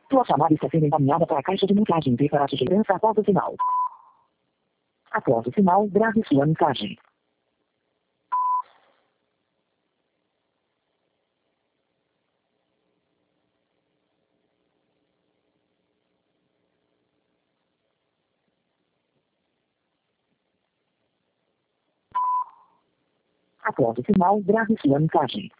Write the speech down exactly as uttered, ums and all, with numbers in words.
Sua chamada está sendo encaminhada para a caixa de mensagem de para a segurança após o sinal. Após o sinal, grave sua mensagem. Após o sinal, grave sua mensagem.